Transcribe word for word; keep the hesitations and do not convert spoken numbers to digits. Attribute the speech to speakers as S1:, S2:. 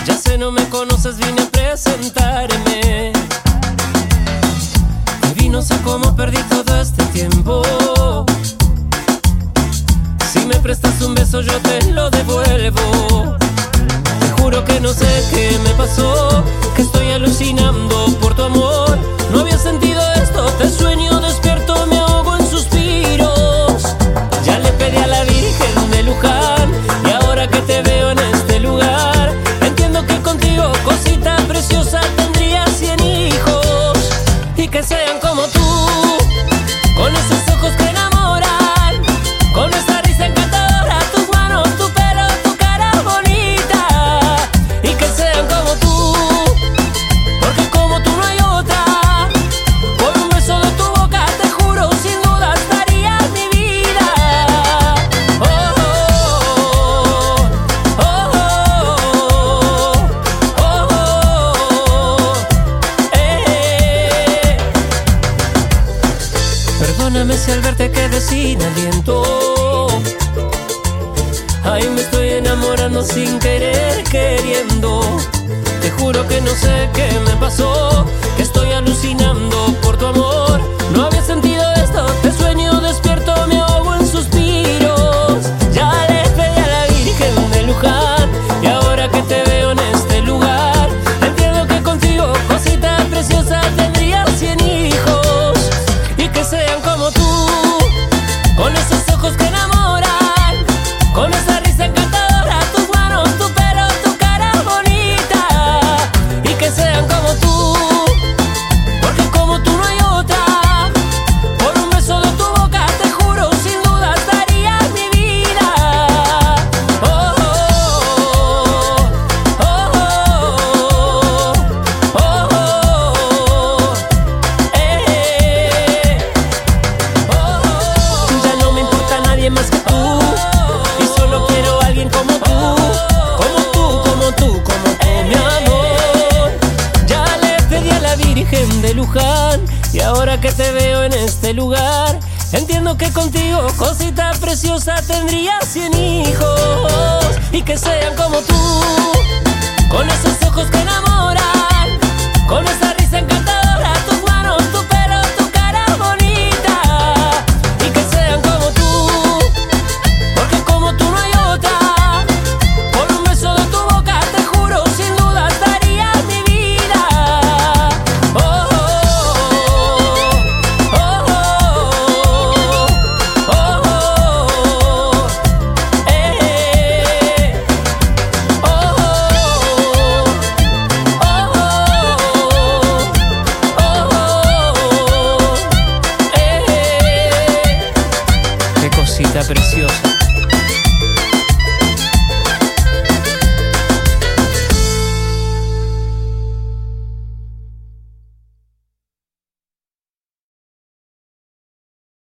S1: Ya sé, no me conoces, vine a presentarme. Te vi, no sé cómo perdí todo este tiempo. Si me prestas un beso yo te lo devuelvo. Te juro que no sé qué me pasó, que estoy alucinando por tu amor. No había sentido esto, te sueño despierto, me ahogo en suspiros. Ya le pedí a la Virgen de Luján, y ahora que te veo en este lugar, entiendo que contigo, cosita preciosa, tendría cien hijos. Y que sean como tú, con esos ojos que enamoran, con esa risa encantadora, tus manos, tu pelo, tu cara bonita. Y que sean como tú, porque como tú no hay otra. Por un beso de tu boca, te juro, sin duda daría mi vida. Oh, oh, oh, oh, oh, oh, eh. Perdóname si al verte quedé sin aliento. Ay, me estoy enamorando sin querer, queriendo. Te juro que no sé qué me pasó, que estoy alucinando por tu amor. No había sentido esto, te sueño despierto, me ahogo en suspiros. Ya le pedí a la Virgen de Luján, y ahora que te veo en este lugar, entiendo que contigo, cosita preciosa, tendría cien hijos. Y que sean como tú, con esos ojos que enamoran, con esa risa encantadora, tus manos, tu pelo, tu cara bonita. Y que sean como tú, porque como tú no hay otra. Por un beso de tu boca, te juro, sin duda daría mi vida. Oh, oh, oh, oh, oh, oh, eh. Oh, ya no me importa nadie más que tú, y solo quiero a alguien como tú, como tú, como tú, como tú, mi amor. Ya le pedí a la Virgen de Luján, y ahora que te veo en este lugar, entiendo que contigo, cosita preciosa, tendría cien hijos. Y que sean como tú, con esos ojos que enamoran, con esa risa encantadora, tus manos, tu pelo, tu cara bonita. Y que sean como tú, porque como tú no hay otra. Por un beso de tu boca, te juro, sin duda daría mi vida. Oh, oh, oh, oh, oh, oh, eh. Oh, oh, oh, oh, eh. Qué cosita preciosa.